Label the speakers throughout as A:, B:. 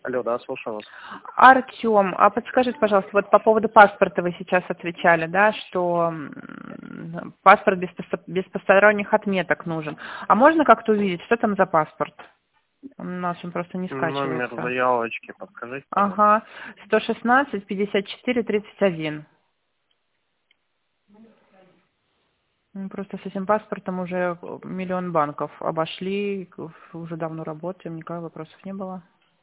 A: Алло, да, слушаю вас.
B: Артем, а подскажите, пожалуйста, вот по поводу паспорта вы сейчас отвечали, да, что паспорт без посторонних отметок нужен. А можно как-то увидеть, что там за паспорт? У нас он просто не
A: Номер
B: скачивается.
A: заявочки подскажите, пожалуйста.
B: Ага, 116 54 31. Просто с этим паспортом уже миллион банков обошли, уже давно работаем, никаких вопросов не было.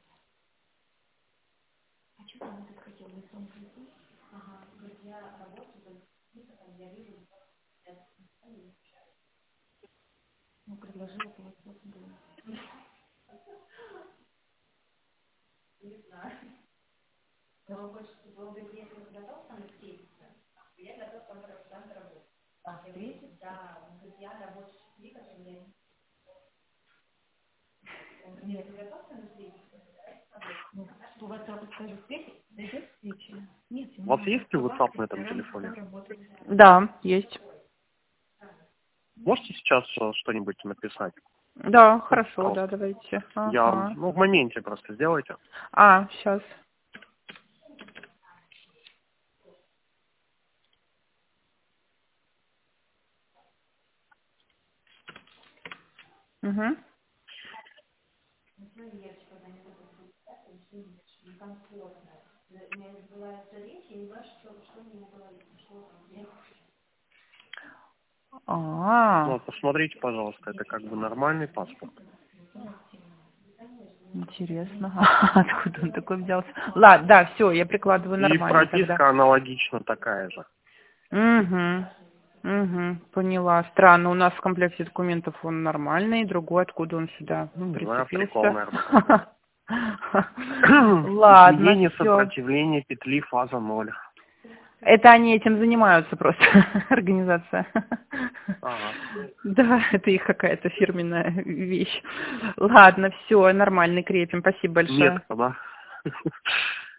A: У вас есть WhatsApp на этом телефоне?
B: Да, есть.
A: Можете сейчас что-нибудь написать?
B: Да, хорошо, да,
A: Просто.
B: давайте.
A: Я,
B: Ага.
A: в моменте просто сделайте.
B: Сейчас. Угу.
A: Ну, вот посмотрите, пожалуйста, это как бы нормальный паспорт.
B: Интересно. Откуда он такой взялся? Ладно, да, все, я прикладываю
A: И
B: нормально тогда.
A: прописка аналогично такая же.
B: Угу, поняла. Странно, у нас в комплекте документов он нормальный, другой, откуда он сюда
A: Ну, не знаю, прикол,
B: прицепился.
A: наверное, какой-то.
B: Ладно,
A: Изменение
B: все.
A: сопротивления петли фаза 0.
B: Это они этим занимаются просто, организация.
A: Ага.
B: Да, это их какая-то фирменная вещь. Ладно, все, нормально, крепим. Спасибо большое.
A: Метка, да?